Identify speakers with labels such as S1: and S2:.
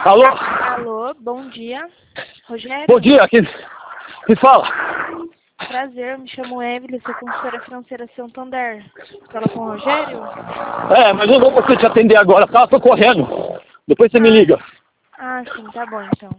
S1: Alô?
S2: Alô, bom dia. Rogério?
S1: Bom dia, quem fala?
S2: Prazer, me chamo Emily, sou consultora financeira Santander. Fala com o Rogério?
S1: Mas eu não vou conseguir te atender agora, tá? Tô correndo. Depois você me liga.
S2: Ah, sim, tá bom então.